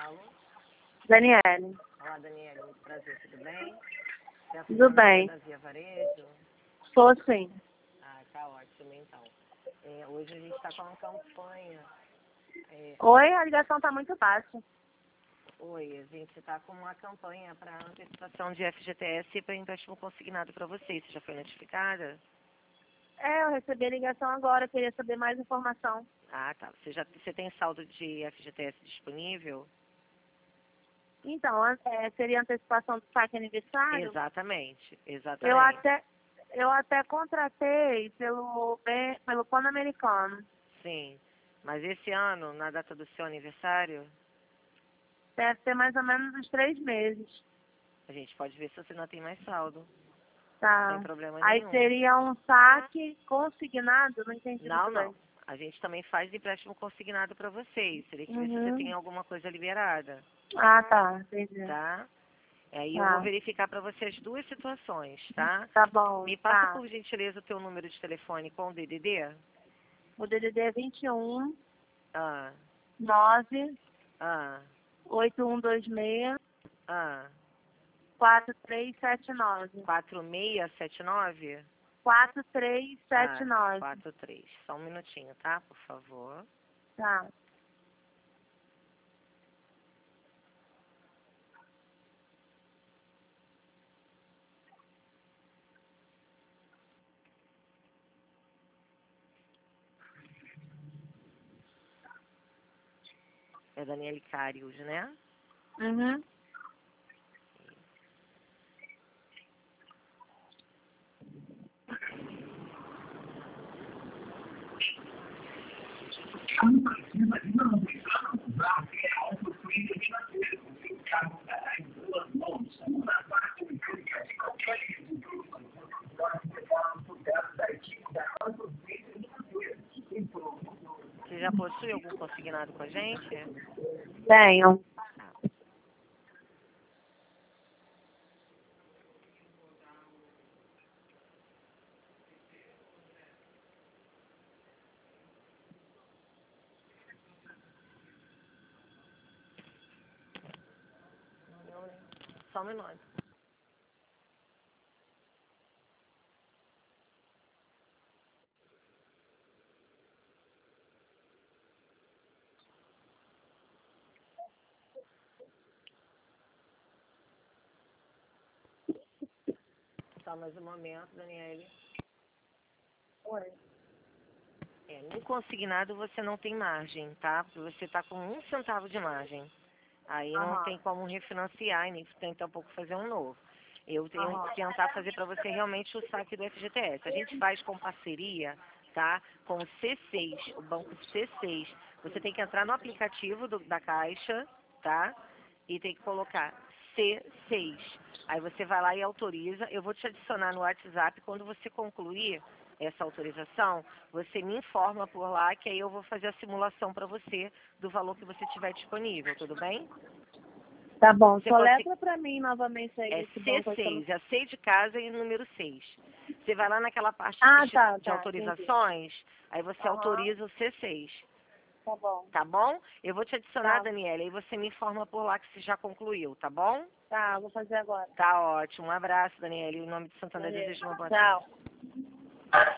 falo? Daniele. Olá, Daniele, muito prazer, tudo bem? Você é a Tudo bem. da Via Varejo? Sou sim. Ah, tá ótimo, então. Hoje a gente está com uma campanha. Oi, a ligação tá muito baixa. Oi, a gente está com uma campanha para antecipação de FGTS e para empréstimo consignado para vocês. Você já foi notificada? Eu recebi a ligação agora, queria saber mais informação. Ah, tá. Você tem saldo de FGTS disponível? Então, seria antecipação do saque aniversário? Exatamente, Eu exatamente. até contratei pelo Pan-Americano. Sim. Mas esse ano, na data do seu aniversário, Deve ter mais ou menos uns 3 meses. a gente pode ver se você não tem mais saldo. Tá. Sem problema Aí nenhum. seria um saque consignado? Não entendi Não, muito bem. não. A gente também faz empréstimo consignado para vocês. Teria que ver se você tem Uhum. alguma coisa liberada, Ah, tá. Entendi. tá? Aí eu vou Tá. verificar para você as duas situações, tá? Tá bom. Me passa, Tá. por gentileza, o teu número de telefone com o DDD. O DDD é 21 Ah, 9 ah, 8126 ah. 4379. 4679? 4379. 43. Só um minutinho, tá? Por favor. Tá. É Daniele Carius, né? Uhum. Você já possui algum consignado com a gente? Tenho. Tá. Só um minuto. Só mais um momento, Daniele. Oi. No consignado você não tem margem, tá? Porque você está com 1 centavo de margem. Aí não Aham. tem como refinanciar e nem tem tampouco fazer um novo. Eu tenho Aham. que tentar fazer para você realmente o saque do FGTS. A gente faz com parceria, tá? Com o C6, o banco C6. Você tem que entrar no aplicativo da Caixa, tá? E tem que colocar C6. Aí você vai lá e autoriza. Eu vou te adicionar no WhatsApp. Quando você concluir essa autorização, você me informa por lá que aí eu vou fazer a simulação para você do valor que você tiver disponível, tudo bem? Tá bom. Você Soletra pra mim novamente aí É esse banco aí. C6, é C de casa e número 6. Você vai lá naquela parte Ah, tá, de tá. Entendi. autorizações, aí você Aham. autoriza o C6, Tá bom. tá bom? Eu vou te adicionar, Tá. Daniela, aí você me informa por lá que você já concluiu, tá bom? Tá, vou fazer agora. Tá ótimo. Um abraço, Daniela. Em nome de Santana, Valeu. desejo uma boa tarde. Tchau.